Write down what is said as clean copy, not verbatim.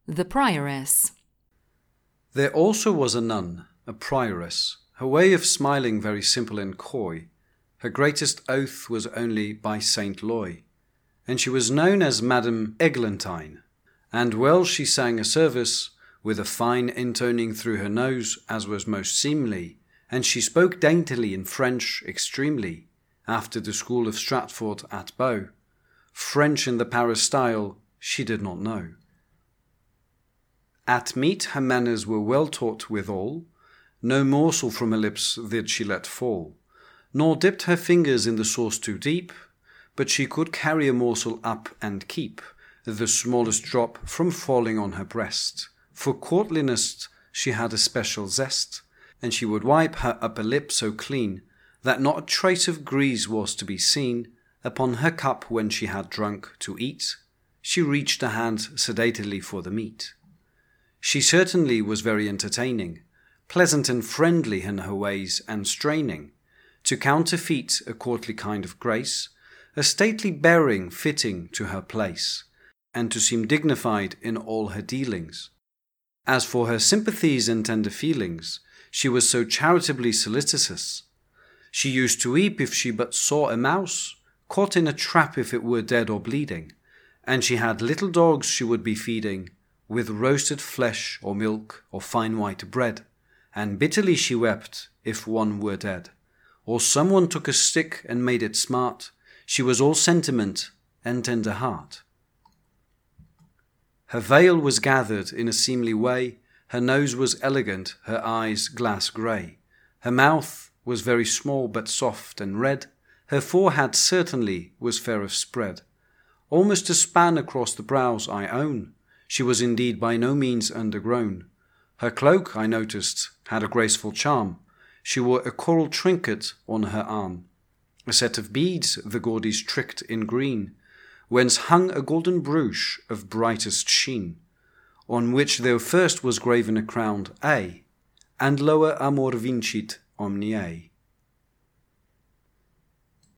The prioress. There also was a nun, a prioress, her way of smiling very simple and coy. Her greatest oath was only by Saint Loy, and she was known as Madame Eglantine. And well she sang a service, with a fine intoning through her nose, as was most seemly, and she spoke daintily in French extremely, after the school of Stratford at Bow. French in the Paris style she did not know. At meat her manners were well taught withal, no morsel from her lips did she let fall, nor dipped her fingers in the sauce too deep, but she could carry a morsel up and keep the smallest drop from falling on her breast. For courtliness she had a special zest, and she would wipe her upper lip so clean that not a trace of grease was to be seen upon her cup when she had drunk to eat. She reached a hand sedately for the meat. She certainly was very entertaining, pleasant and friendly in her ways, and straining to counterfeit a courtly kind of grace, a stately bearing fitting to her place, and to seem dignified in all her dealings. As for her sympathies and tender feelings, she was so charitably solicitous. She used to weep if she but saw a mouse, caught in a trap if it were dead or bleeding, and she had little dogs she would be feeding with roasted flesh or milk or fine white bread, and bitterly she wept if one were dead, or someone took a stick and made it smart. She was all sentiment and tender heart. Her veil was gathered in a seemly way, her nose was elegant, her eyes glass grey, her mouth was very small but soft and red, her forehead certainly was fair of spread, almost a span across the brows I own. She was indeed by no means undergrown. Her cloak, I noticed, had a graceful charm. She wore a coral trinket on her arm, a set of beads the gaudies tricked in green, whence hung a golden brooch of brightest sheen, on which there first was graven a crowned A, and lower Amor vincit omnia.